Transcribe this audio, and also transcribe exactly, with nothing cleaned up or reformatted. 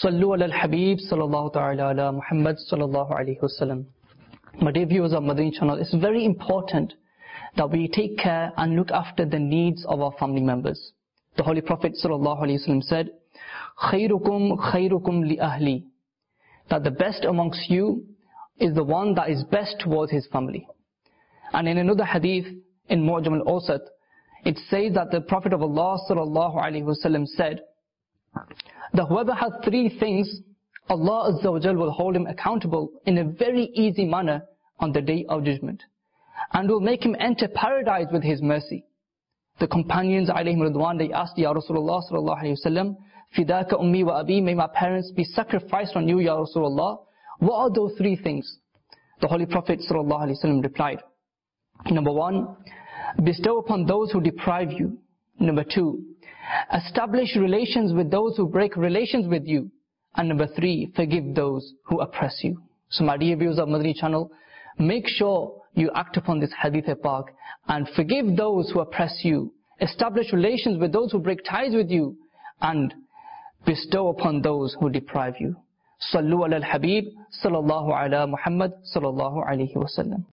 Sallu ala al-Habib sallallahu ta'ala ala Muhammad sallallahu alayhi wasallam. My dear viewers of Madani channel, it's very important that we take care and look after the needs of our family members. The Holy Prophet sallallahu alayhi wasallam said, khairukum khairukum li ahli, that the best amongst you is the one that is best towards his family. And in another hadith in Mu'jam al-Awsat, it says that the Prophet of Allah sallallahu alayhi wasallam said that whoever has three things, Allah Azza wa Jal will hold him accountable in a very easy manner on the Day of Judgment, and will make him enter paradise with his mercy. The companions alayhim ridwan, they asked, Ya Rasulullah sallallahu alayhi wasallam, Fidaka ummi wa abi, may my parents be sacrificed on you, Ya Rasulullah. What are those three things? The Holy Prophet sallallahu alayhi wasallam replied, number one, bestow upon those who deprive you. Number two, establish relations with those who break relations with you. And number three, forgive those who oppress you. So my dear viewers of Madani channel, make sure you act upon this hadith pak and forgive those who oppress you. Establish relations with those who break ties with you, and bestow upon those who deprive you. Sallu ala al-Habib sallallahu ala Muhammad sallallahu alayhi wasallam.